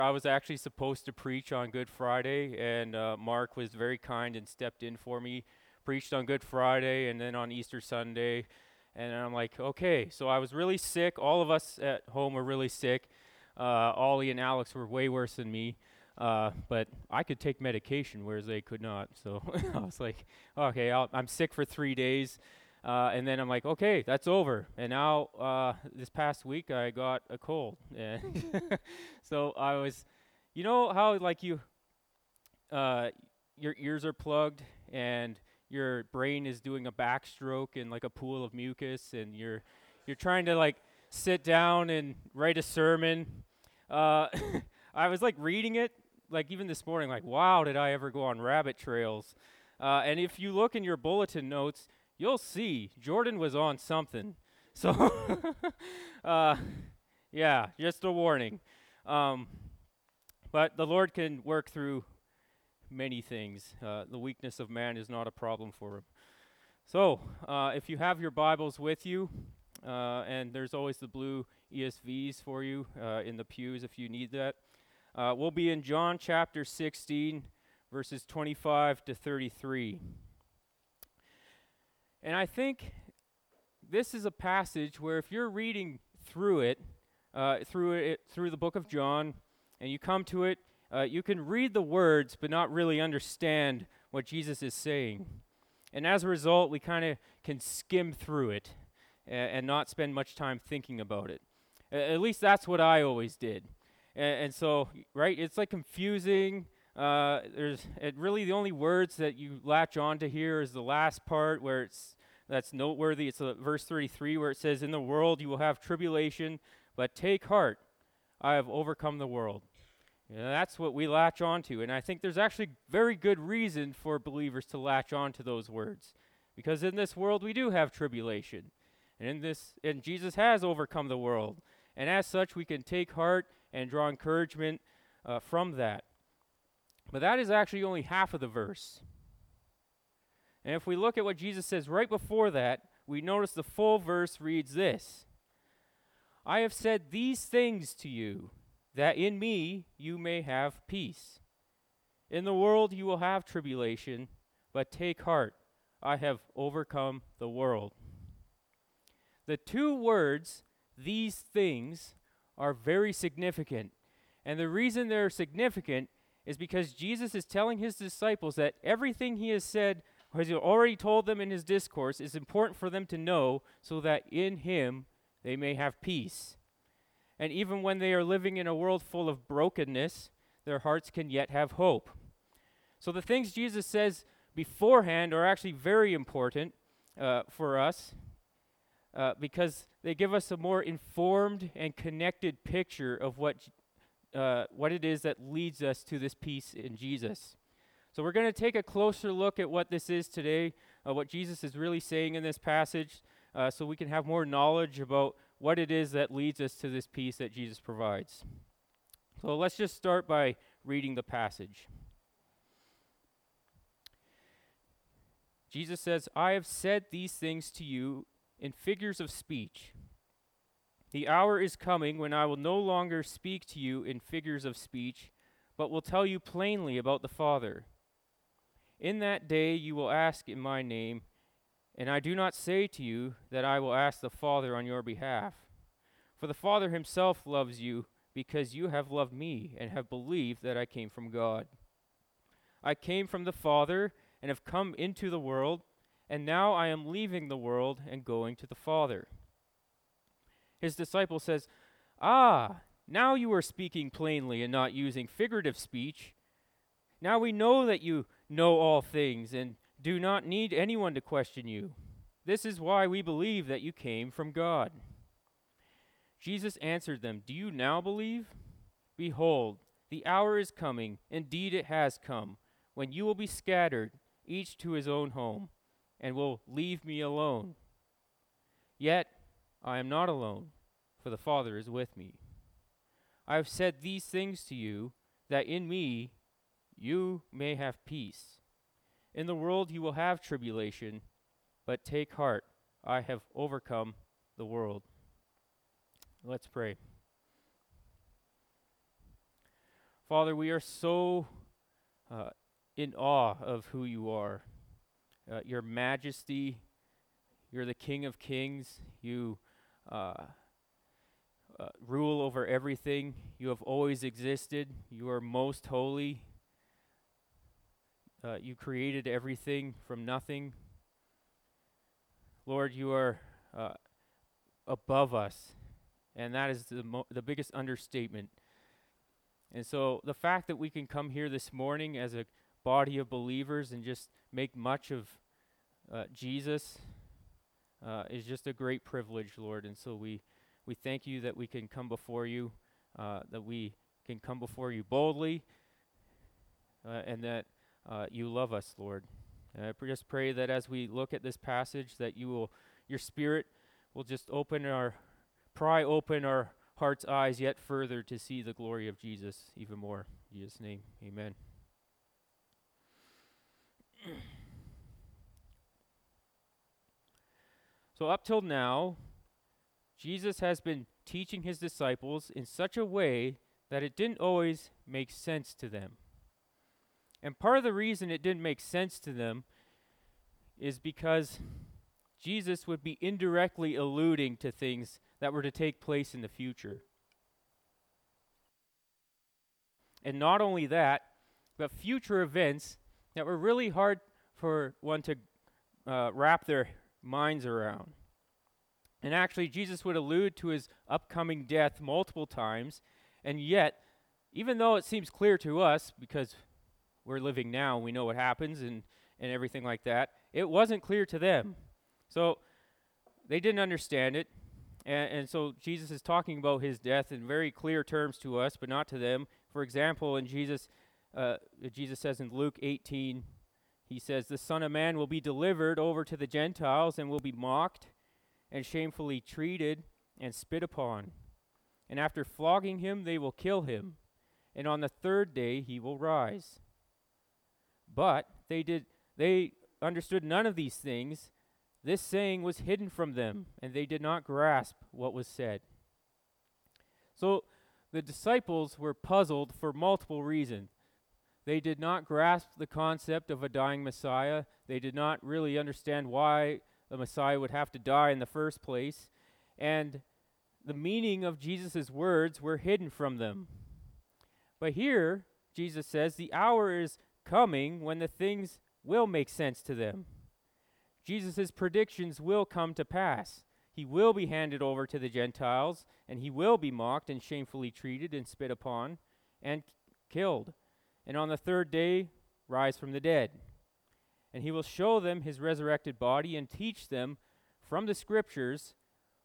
I was actually supposed to preach on Good Friday, and Mark was very kind and stepped in for me. Preached on Good Friday and then on Easter Sunday. And I'm like, okay. So I was really sick. All of us at home were really sick. Ollie and Alex were way worse than me. But I could take medication, whereas they could not. So I was like, okay, I'm sick for 3 days. And then I'm like, okay, that's over. And now, this past week, I got a cold. And so I was, you know how like uh, your ears are plugged and your brain is doing a backstroke in like a pool of mucus, and you're trying to like sit down and write a sermon. Uh, I was like reading it, like even this morning, like, wow, did I ever go on rabbit trails? And if you look in your bulletin notes, you'll see Jordan was on something. So, uh, yeah, just a warning. Um, but the Lord can work through many things. The weakness of man is not a problem for him. So, if you have your Bibles with you, and there's always the blue ESVs for you in the pews if you need that. We'll be in John chapter 16, verses 25 to 33. And I think this is a passage where if you're reading through it, through the book of John, and you come to it, you can read the words but not really understand what Jesus is saying. And as a result, we kind of can skim through it and not spend much time thinking about it. At least that's what I always did. And so, right, it's like confusing. Really the only words that you latch on to here is the last part where that's noteworthy. It's verse 33 where it says, "In the world you will have tribulation, but take heart, I have overcome the world." That's what we latch onto, and I think there's actually very good reason for believers to latch onto those words, because in this world we do have tribulation, and Jesus has overcome the world, and as such we can take heart and draw encouragement from that. But that is actually only half of the verse. And if we look at what Jesus says right before that, we notice the full verse reads this: "I have said these things to you, that in me you may have peace. In the world you will have tribulation, but take heart, I have overcome the world." The two words, "these things," are very significant. And the reason they're significant is because Jesus is telling his disciples that everything he has said, or has already told them in his discourse, is important for them to know so that in him they may have peace. And even when they are living in a world full of brokenness, their hearts can yet have hope. So the things Jesus says beforehand are actually very important for us because they give us a more informed and connected picture of what it is that leads us to this peace in Jesus. So we're going to take a closer look at what this is today, what Jesus is really saying in this passage, so we can have more knowledge about what it is that leads us to this peace that Jesus provides. So let's just start by reading the passage. Jesus says, "I have said these things to you in figures of speech. The hour is coming when I will no longer speak to you in figures of speech, but will tell you plainly about the Father. In that day you will ask in my name, and I do not say to you that I will ask the Father on your behalf. For the Father himself loves you, because you have loved me and have believed that I came from God. I came from the Father and have come into the world, and now I am leaving the world and going to the Father." His disciple says, "Ah, now you are speaking plainly and not using figurative speech. Now we know that you know all things and do not need anyone to question you. This is why we believe that you came from God." Jesus answered them, "Do you now believe? Behold, the hour is coming, indeed it has come, when you will be scattered, each to his own home, and will leave me alone. Yet I am not alone, for the Father is with me. I have said these things to you, that in me you may have peace. In the world you will have tribulation, but take heart, I have overcome the world." Let's pray. Father, we are so in awe of who you are. Your majesty, you're the King of Kings. You rule over everything. You have always existed. You are most holy. You created everything from nothing. Lord, you are above us, and that is the biggest understatement. And so the fact that we can come here this morning as a body of believers and just make much of Jesus is just a great privilege, Lord. And so we thank you that we can come before you, that we can come before you boldly, and that you love us, Lord. And I just pray that as we look at this passage, that your Spirit will just pry open our heart's eyes yet further to see the glory of Jesus even more. In Jesus' name, amen. So up till now, Jesus has been teaching his disciples in such a way that it didn't always make sense to them. And part of the reason it didn't make sense to them is because Jesus would be indirectly alluding to things that were to take place in the future. And not only that, but future events that were really hard for one to wrap their minds around. And actually, Jesus would allude to his upcoming death multiple times, and yet, even though it seems clear to us, because we're living now, we know what happens and everything like that, it wasn't clear to them. So they didn't understand it. And so Jesus is talking about his death in very clear terms to us, but not to them. For example, Jesus says in Luke 18, he says, "The Son of Man will be delivered over to the Gentiles and will be mocked and shamefully treated and spit upon. And after flogging him, they will kill him. And on the third day he will rise." But they understood none of these things. This saying was hidden from them, and they did not grasp what was said. So the disciples were puzzled for multiple reasons. They did not grasp the concept of a dying Messiah. They did not really understand why the Messiah would have to die in the first place. And the meaning of Jesus' words were hidden from them. But here, Jesus says, the hour is coming when the things will make sense to them. Jesus' predictions will come to pass. He will be handed over to the Gentiles, and he will be mocked and shamefully treated and spit upon and killed. And on the third day, rise from the dead. And he will show them his resurrected body and teach them from the scriptures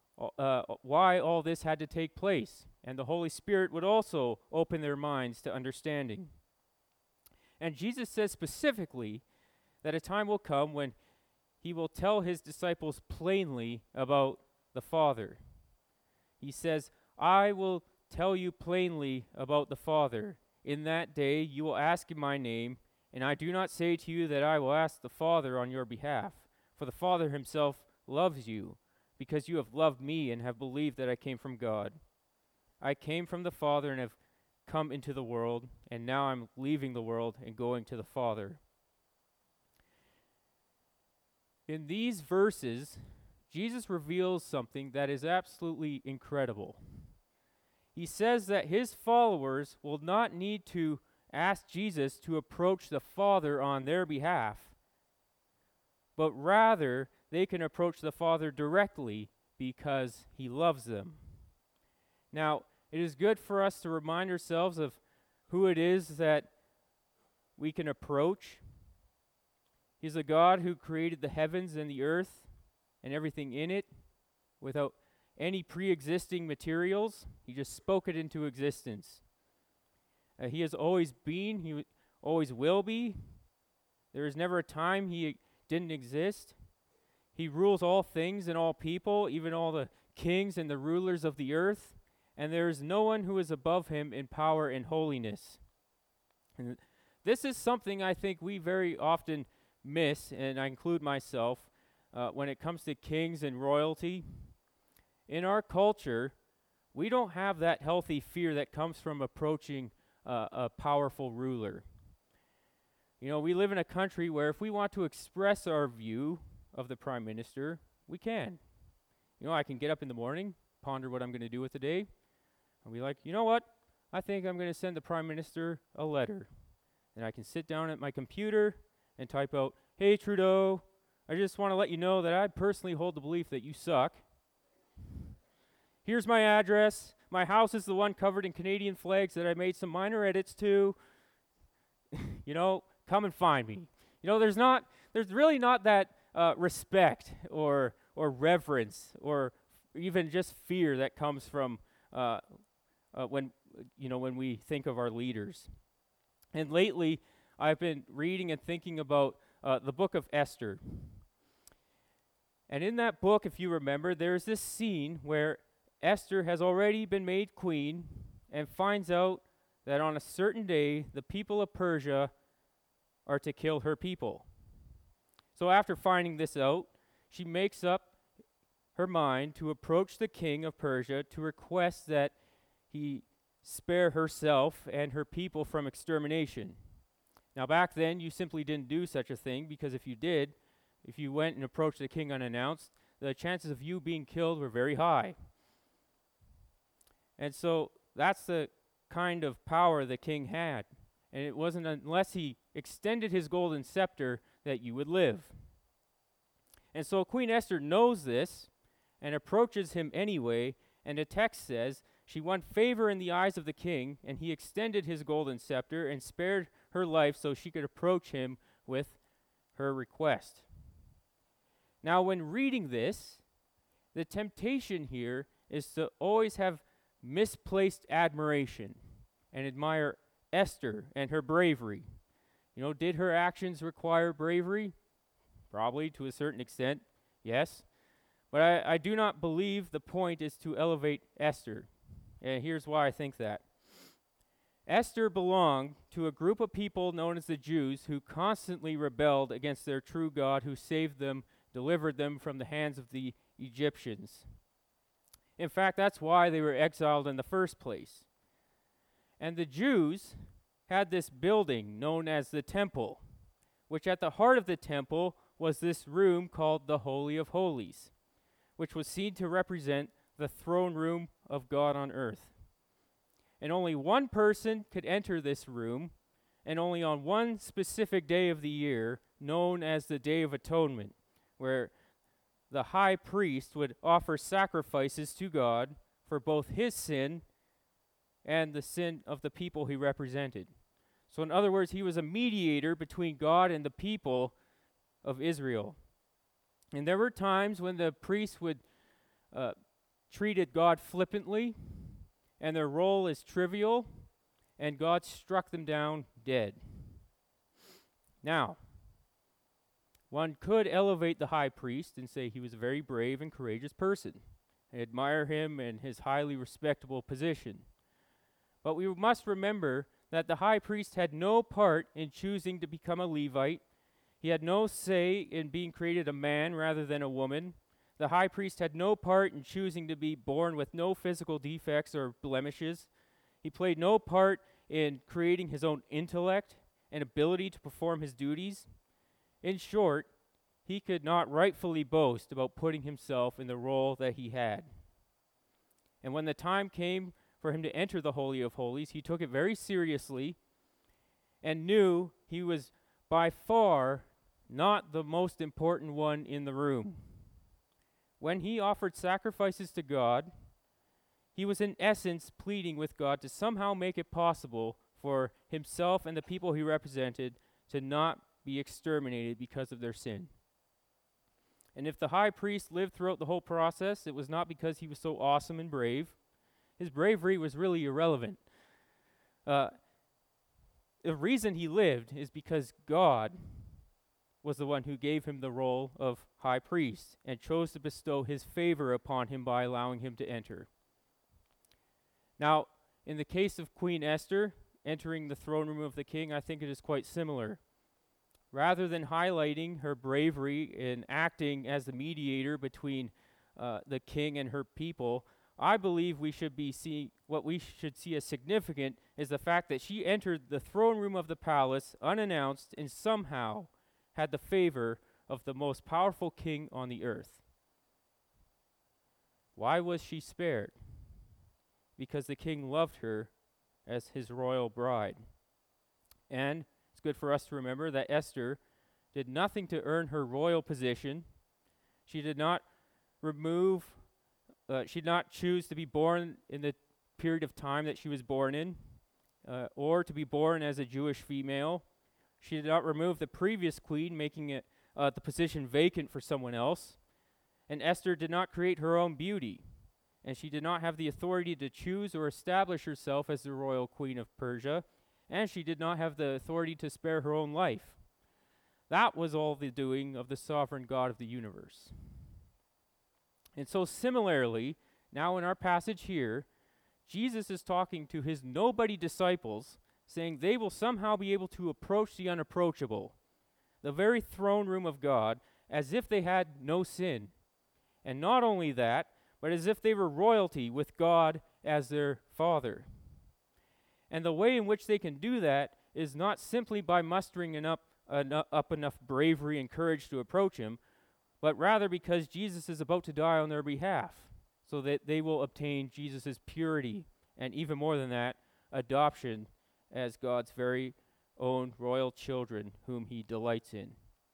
why all this had to take place. And the Holy Spirit would also open their minds to understanding. And Jesus says specifically that a time will come when he will tell his disciples plainly about the Father. He says, "I will tell you plainly about the Father. In that day you will ask in my name, and I do not say to you that I will ask the Father on your behalf, for the Father himself loves you, because you have loved me and have believed that I came from God. I came from the Father and have come into the world, and now I'm leaving the world and going to the Father." In these verses, Jesus reveals something that is absolutely incredible. He says that his followers will not need to ask Jesus to approach the Father on their behalf, but rather they can approach the Father directly because he loves them. Now, it is good for us to remind ourselves of who it is that we can approach. He's a God who created the heavens and the earth and everything in it without any pre-existing materials. He just spoke it into existence. He has always been, he always will be. There is never a time he didn't exist. He rules all things and all people, even all the kings and the rulers of the earth, and there is no one who is above him in power and holiness. And this is something I think we very often miss, and I include myself, when it comes to kings and royalty. In our culture, we don't have that healthy fear that comes from approaching a powerful ruler. You know, we live in a country where if we want to express our view of the prime minister, we can. You know, I can get up in the morning, ponder what I'm going to do with the day, and be like, you know what? I think I'm going to send the prime minister a letter. And I can sit down at my computer and type out, "Hey Trudeau, I just want to let you know that I personally hold the belief that you suck. Here's my address. My house is the one covered in Canadian flags that I made some minor edits to. You know, come and find me." You know, there's really not that respect or reverence or even just fear that comes from when we think of our leaders. And lately, I've been reading and thinking about the book of Esther. And in that book, if you remember, there's this scene where Esther has already been made queen and finds out that on a certain day, the people of Persia are to kill her people. So after finding this out, she makes up her mind to approach the king of Persia to request that he spare herself and her people from extermination. Now back then, you simply didn't do such a thing, because if you did, if you went and approached the king unannounced, the chances of you being killed were very high. And so that's the kind of power the king had. And it wasn't unless he extended his golden scepter that you would live. And so Queen Esther knows this and approaches him anyway, and the text says she won favor in the eyes of the king, and he extended his golden scepter and spared her life so she could approach him with her request. Now, when reading this, the temptation here is to always have misplaced admiration and admire Esther and her bravery. You know, did her actions require bravery? Probably, to a certain extent, yes. But I do not believe the point is to elevate Esther. And here's why I think that. Esther belonged to a group of people known as the Jews who constantly rebelled against their true God, who saved them, delivered them from the hands of the Egyptians. In fact, that's why they were exiled in the first place. And the Jews had this building known as the temple, which at the heart of the temple was this room called the Holy of Holies, which was seen to represent the throne room of God on earth. And only one person could enter this room, and only on one specific day of the year, known as the Day of Atonement, where the high priest would offer sacrifices to God for both his sin and the sin of the people he represented. So in other words, he was a mediator between God and the people of Israel. And there were times when the priests would treated God flippantly, and their role is trivial, and God struck them down dead. Now, one could elevate the high priest and say he was a very brave and courageous person. I admire him and his highly respectable position. But we must remember that the high priest had no part in choosing to become a Levite. He had no say in being created a man rather than a woman. The high priest had no part in choosing to be born with no physical defects or blemishes. He played no part in creating his own intellect and ability to perform his duties. In short, he could not rightfully boast about putting himself in the role that he had. And when the time came for him to enter the Holy of Holies, he took it very seriously and knew he was by far not the most important one in the room. When he offered sacrifices to God, he was in essence pleading with God to somehow make it possible for himself and the people he represented to not be exterminated because of their sin. And if the high priest lived throughout the whole process, it was not because he was so awesome and brave. His bravery was really irrelevant. The reason he lived is because God was the one who gave him the role of high priest and chose to bestow his favor upon him by allowing him to enter. Now, in the case of Queen Esther entering the throne room of the king, I think it is quite similar. Rather than highlighting her bravery in acting as the mediator between the king and her people, I believe what we should see as significant is the fact that she entered the throne room of the palace unannounced and somehow had the favor of the most powerful king on the earth. Why was she spared? Because the king loved her as his royal bride. And it's good for us to remember that Esther did nothing to earn her royal position. She did not she did not choose to be born in the period of time that she was born in, or to be born as a Jewish female. She did not remove the previous queen, making it the position vacant for someone else. And Esther did not create her own beauty, and she did not have the authority to choose or establish herself as the royal queen of Persia, and she did not have the authority to spare her own life. That was all the doing of the sovereign God of the universe. And so similarly, now in our passage here, Jesus is talking to his nobody disciples, saying they will somehow be able to approach the unapproachable, the very throne room of God, as if they had no sin. And not only that, but as if they were royalty with God as their Father. And the way in which they can do that is not simply by mustering enough bravery and courage to approach him, but rather because Jesus is about to die on their behalf, so that they will obtain Jesus' purity, and even more than that, adoption as God's very own royal children whom he delights in.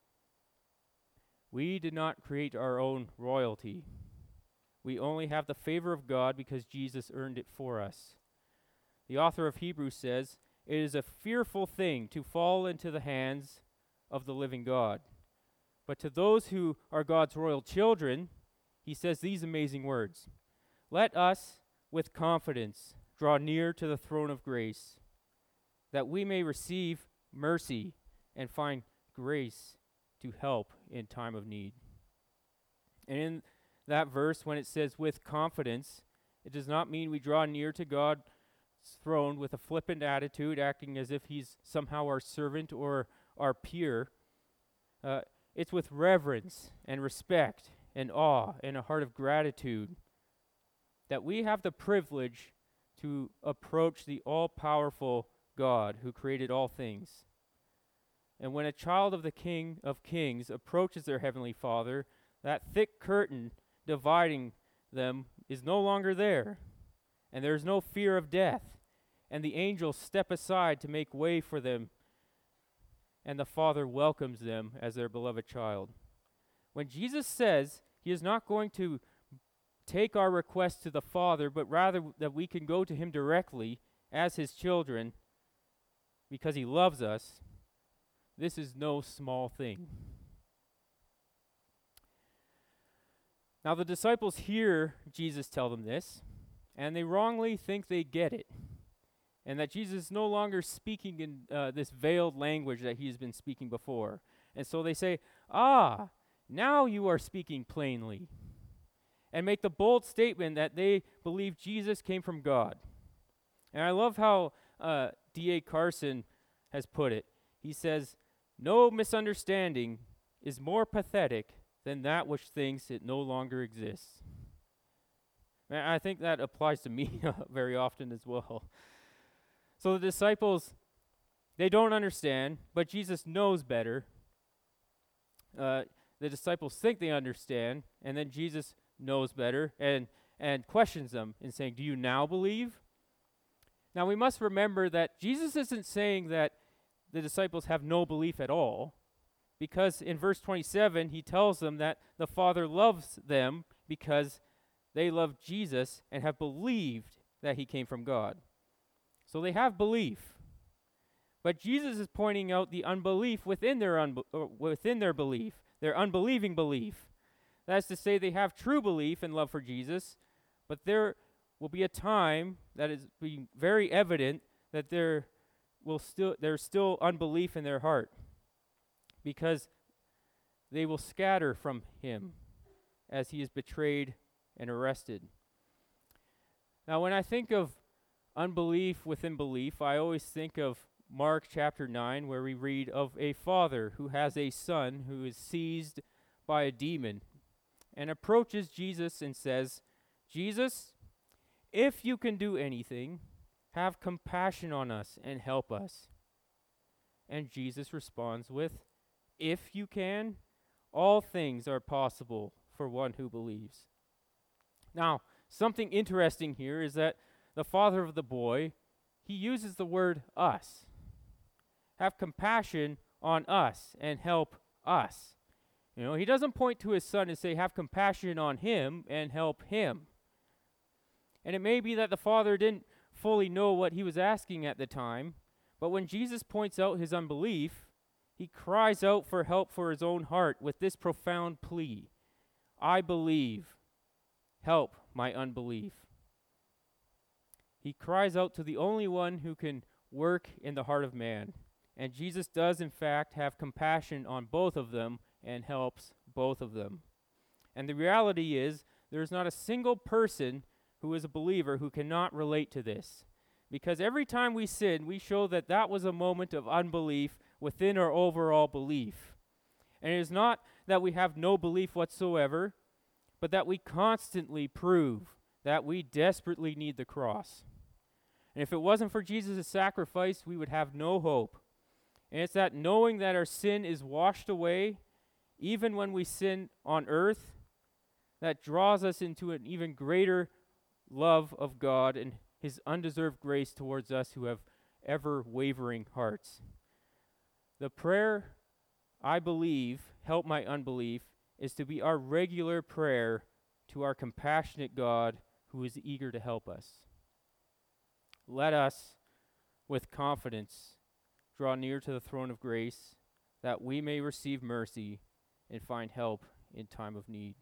We did not create our own royalty. We only have the favor of God because Jesus earned it for us. The author of Hebrews says, "It is a fearful thing to fall into the hands of the living God." But to those who are God's royal children, he says these amazing words, "Let us with confidence draw near to the throne of grace, that we may receive mercy and find grace to help in time of need." And in that verse, when it says with confidence, it does not mean we draw near to God's throne with a flippant attitude, acting as if he's somehow our servant or our peer. It's with reverence and respect and awe and a heart of gratitude that we have the privilege to approach the all-powerful God who created all things. And when a child of the King of Kings approaches their Heavenly Father, that thick curtain dividing them is no longer there, and there is no fear of death, and the angels step aside to make way for them, and the Father welcomes them as their beloved child. When Jesus says he is not going to take our request to the Father, but rather that we can go to him directly as his children because he loves us, this is no small thing. Now the disciples hear Jesus tell them this, and they wrongly think they get it, and that Jesus is no longer speaking in this veiled language that he has been speaking before. And so they say, now you are speaking plainly, and make the bold statement that they believe Jesus came from God. And I love how D.A. Carson has put it. He says, "No misunderstanding is more pathetic than that which thinks it no longer exists." And I think that applies to me very often as well. So the disciples, they don't understand, but Jesus knows better. The disciples think they understand, and then Jesus knows better and questions them in saying, "Do you now believe?" Now we must remember that Jesus isn't saying that the disciples have no belief at all, because in verse 27 he tells them that the Father loves them because they love Jesus and have believed that he came from God. So they have belief. But Jesus is pointing out the unbelief within their belief, their unbelieving belief. That is to say, they have true belief and love for Jesus, but there will be a time that is being very evident that there's still unbelief in their heart, because they will scatter from him as he is betrayed and arrested. Now, when I think of unbelief within belief, I always think of Mark chapter 9, where we read of a father who has a son who is seized by a demon and approaches Jesus and says, "Jesus, if you can do anything, have compassion on us and help us. And Jesus responds with, if you can, all things are possible for one who believes. Now, something interesting here is that the father of the boy, he uses the word us. Have compassion on us and help us. You know, he doesn't point to his son and say, have compassion on him and help him. And it may be that the father didn't fully know what he was asking at the time, but when Jesus points out his unbelief, he cries out for help for his own heart with this profound plea: I believe, help my unbelief. He cries out to the only one who can work in the heart of man. And Jesus does, in fact, have compassion on both of them and helps both of them. And the reality is, there's not a single person who is a believer who cannot relate to this. Because every time we sin, we show that that was a moment of unbelief within our overall belief. And it is not that we have no belief whatsoever, but that we constantly prove that we desperately need the cross. And if it wasn't for Jesus' sacrifice, we would have no hope. And it's that knowing that our sin is washed away, even when we sin on earth, that draws us into an even greater love of God and his undeserved grace towards us who have ever wavering hearts. The prayer, I believe, help my unbelief, is to be our regular prayer to our compassionate God who is eager to help us. Let us, with confidence, draw near to the throne of grace, that we may receive mercy and find help in time of need.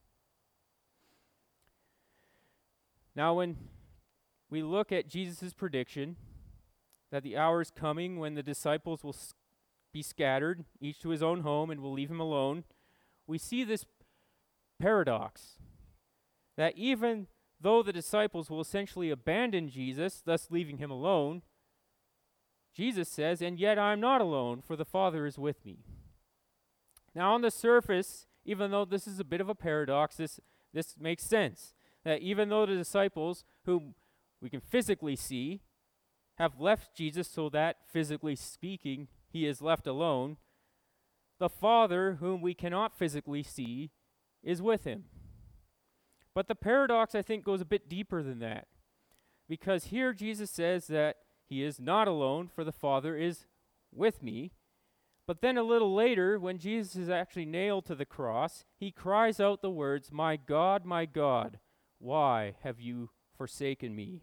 Now, when we look at Jesus' prediction that the hour is coming when the disciples will be scattered, each to his own home, and will leave him alone, we see this paradox that even though the disciples will essentially abandon Jesus, thus leaving him alone, Jesus says, and yet I'm not alone, for the Father is with me. Now on the surface, even though this is a bit of a paradox, this makes sense. That even though the disciples, whom we can physically see, have left Jesus so that, physically speaking, he is left alone, the Father, whom we cannot physically see, is with him. But the paradox, I think, goes a bit deeper than that. Because here Jesus says that he is not alone, for the Father is with me. But then a little later, when Jesus is actually nailed to the cross, he cries out the words, my God, why have you forsaken me?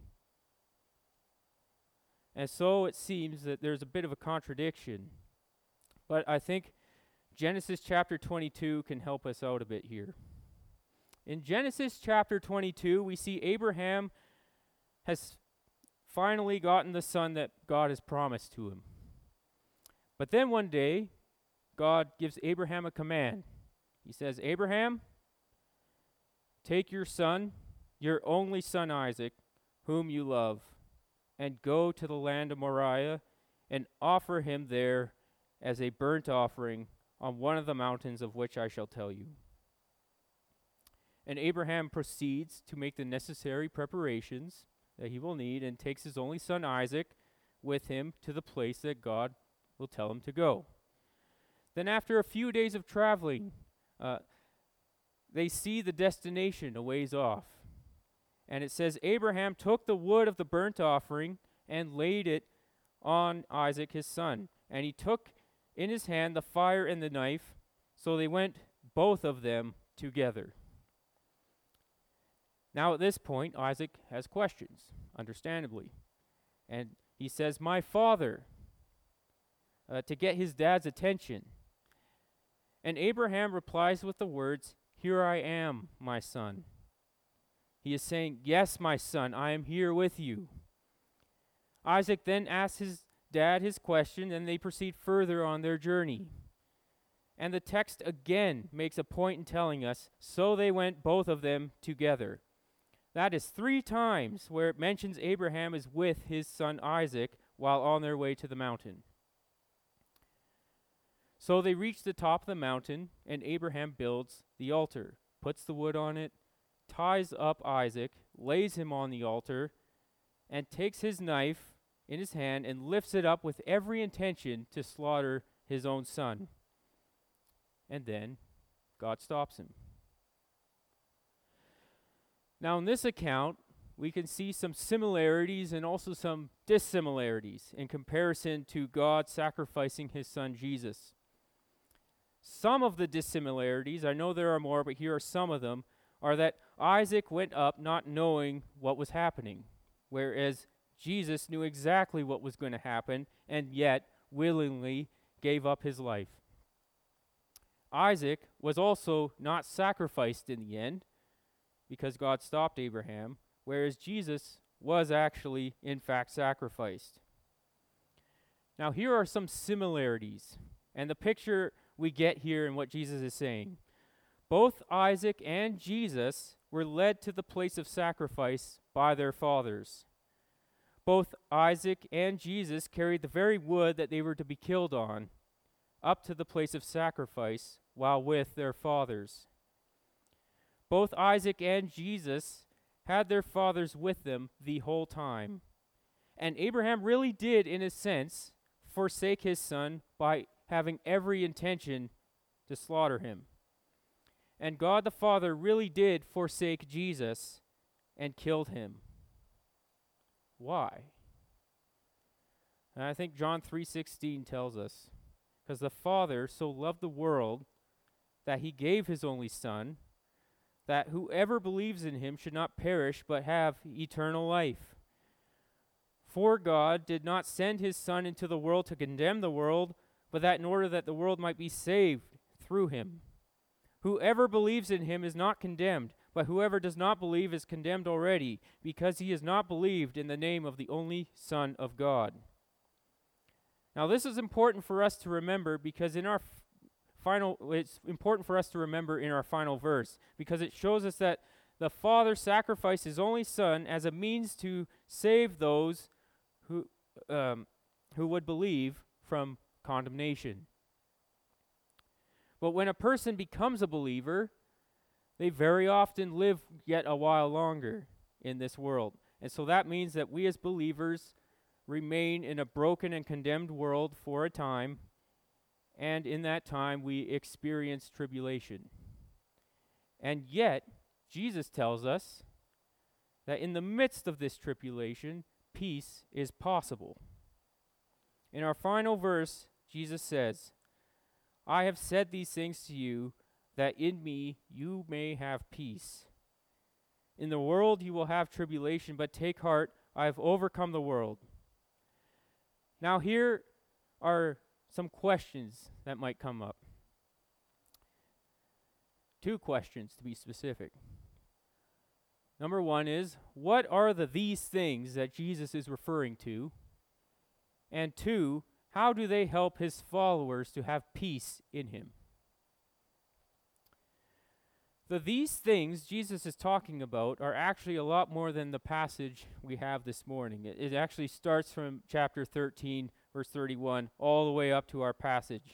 And so it seems that there's a bit of a contradiction. But I think Genesis chapter 22 can help us out a bit here. In Genesis chapter 22, we see Abraham has finally gotten the son that God has promised to him. But then one day, God gives Abraham a command. He says, Abraham, take your son, your only son Isaac, whom you love, and go to the land of Moriah and offer him there as a burnt offering on one of the mountains of which I shall tell you. And Abraham proceeds to make the necessary preparations that he will need and takes his only son Isaac with him to the place that God will tell him to go. Then after a few days of traveling, they see the destination a ways off. And it says, Abraham took the wood of the burnt offering and laid it on Isaac his son. And he took in his hand the fire and the knife, so they went both of them together. Now at this point, Isaac has questions, understandably. And he says, my father, to get his dad's attention. And Abraham replies with the words, here I am, my son. He is saying, yes, my son, I am here with you. Isaac then asks his dad his question, and they proceed further on their journey. And the text again makes a point in telling us, so they went both of them together. That is 3 times where it mentions Abraham is with his son Isaac while on their way to the mountain. So they reach the top of the mountain, and Abraham builds the altar, puts the wood on it, ties up Isaac, lays him on the altar, and takes his knife in his hand and lifts it up with every intention to slaughter his own son. And then God stops him. Now, in this account, we can see some similarities and also some dissimilarities in comparison to God sacrificing his son Jesus. Some of the dissimilarities, I know there are more, but here are some of them, are that Isaac went up not knowing what was happening, whereas Jesus knew exactly what was going to happen and yet willingly gave up his life. Isaac was also not sacrificed in the end because God stopped Abraham, whereas Jesus was actually, in fact, sacrificed. Now, here are some similarities, and the picture we get here in what Jesus is saying. Both Isaac and Jesus were led to the place of sacrifice by their fathers. Both Isaac and Jesus carried the very wood that they were to be killed on up to the place of sacrifice while with their fathers. Both Isaac and Jesus had their fathers with them the whole time. And Abraham really did, in a sense, forsake his son by having every intention to slaughter him. And God the Father really did forsake Jesus and killed him. Why? And I think John 3:16 tells us, because the Father so loved the world that he gave his only Son, that whoever believes in him should not perish but have eternal life. For God did not send his Son into the world to condemn the world, but that in order that the world might be saved through him. Whoever believes in him is not condemned, but whoever does not believe is condemned already, because he has not believed in the name of the only Son of God. Now, this is important for us to remember because it's important for us to remember in our final verse, because it shows us that the Father sacrificed his only Son as a means to save those who would believe from condemnation. But when a person becomes a believer, they very often live yet a while longer in this world. And so that means that we as believers remain in a broken and condemned world for a time, and in that time we experience tribulation. And yet, Jesus tells us that in the midst of this tribulation, peace is possible. In our final verse, Jesus says, I have said these things to you, that in me you may have peace. In the world you will have tribulation, but take heart, I have overcome the world. Now here are some questions that might come up. 2 questions to be specific. Number 1 is, what are these things that Jesus is referring to? And 2, how do they help his followers to have peace in him? These things Jesus is talking about are actually a lot more than the passage we have this morning. It actually starts from chapter 13, verse 31, all the way up to our passage.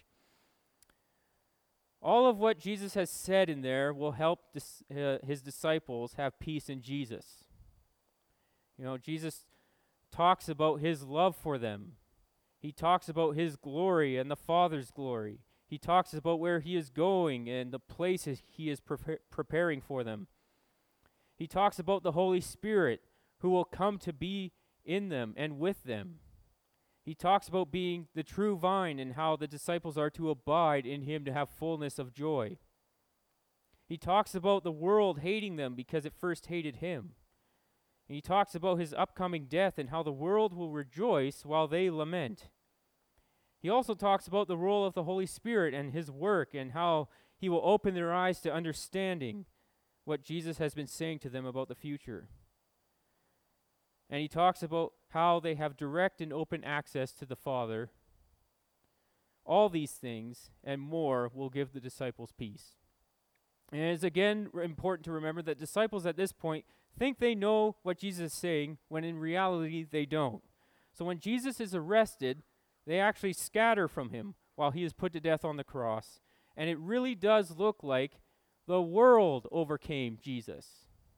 All of what Jesus has said in there will help his disciples have peace in Jesus. You know, Jesus talks about his love for them. He talks about his glory and the Father's glory. He talks about where he is going and the places he is preparing for them. He talks about the Holy Spirit who will come to be in them and with them. He talks about being the true vine and how the disciples are to abide in him to have fullness of joy. He talks about the world hating them because it first hated him. And he talks about his upcoming death and how the world will rejoice while they lament. He also talks about the role of the Holy Spirit and his work and how he will open their eyes to understanding what Jesus has been saying to them about the future. And he talks about how they have direct and open access to the Father. All these things and more will give the disciples peace. And it is again important to remember that disciples at this point think they know what Jesus is saying when in reality they don't. So when Jesus is arrested, they actually scatter from him while he is put to death on the cross. And it really does look like the world overcame Jesus.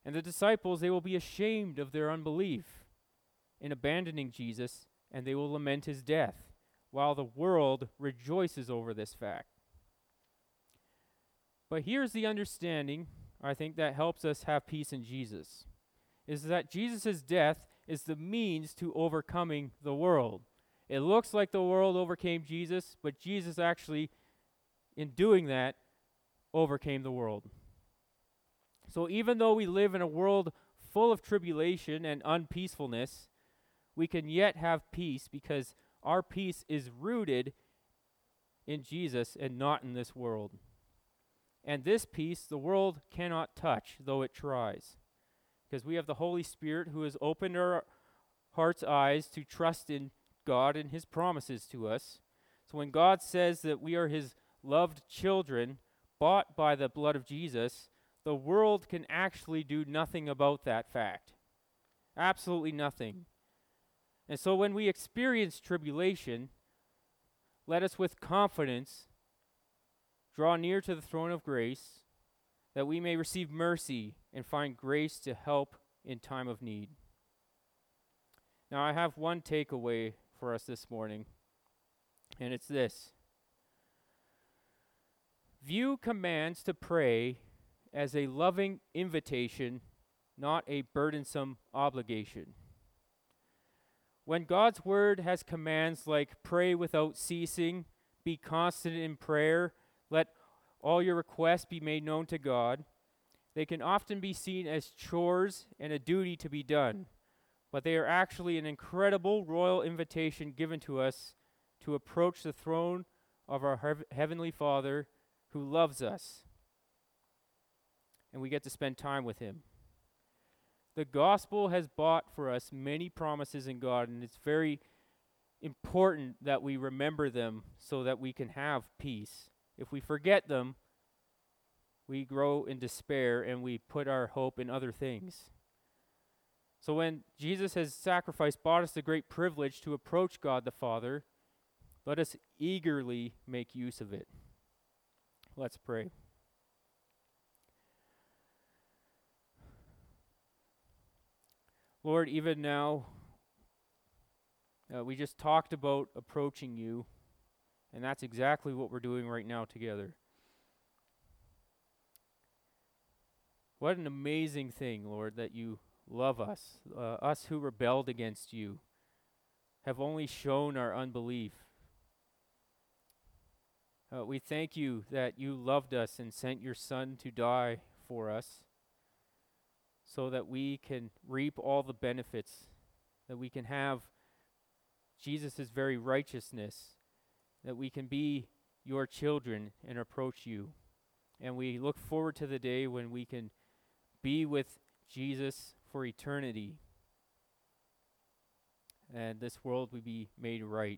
And the disciples, they will be ashamed of their unbelief in abandoning Jesus, and they will lament his death, while the world rejoices over this fact. But here's the understanding, I think, that helps us have peace in Jesus, is that Jesus' death is the means to overcoming the world. It looks like the world overcame Jesus, but Jesus actually, in doing that, overcame the world. So even though we live in a world full of tribulation and unpeacefulness, we can yet have peace because our peace is rooted in Jesus and not in this world. And this peace the world cannot touch, though it tries, because we have the Holy Spirit who has opened our heart's eyes to trust in God and his promises to us. So when God says that we are his loved children, bought by the blood of Jesus, the world can actually do nothing about that fact. Absolutely nothing. And so when we experience tribulation, let us with confidence draw near to the throne of grace, that we may receive mercy and find grace to help in time of need. Now I have one takeaway for us this morning, and it's this. View commands to pray as a loving invitation, not a burdensome obligation. When God's word has commands like pray without ceasing, be constant in prayer, let all your requests be made known to God, they can often be seen as chores and a duty to be done, but they are actually an incredible royal invitation given to us to approach the throne of our Heavenly Father who loves us, and we get to spend time with him. The gospel has bought for us many promises in God, and it's very important that we remember them so that we can have peace. If we forget them, we grow in despair and we put our hope in other things. So when Jesus has sacrificed, bought us the great privilege to approach God the Father, let us eagerly make use of it. Let's pray. Lord, even now, we just talked about approaching you, and that's exactly what we're doing right now together. What an amazing thing, Lord, that you love us. Us who rebelled against you have only shown our unbelief. We thank you that you loved us and sent your Son to die for us so that we can reap all the benefits, that we can have Jesus' very righteousness, that we can be your children and approach you. And we look forward to the day when we can be with Jesus for eternity, and this world will be made right.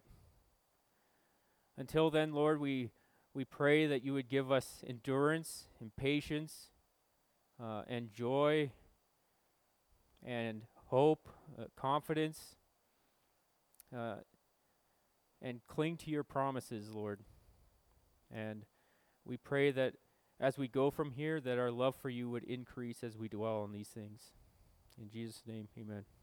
Until then, Lord, we pray that you would give us endurance and patience and joy and hope, confidence, and cling to your promises, Lord. And we pray that as we go from here, that our love for you would increase as we dwell on these things. In Jesus' name, amen.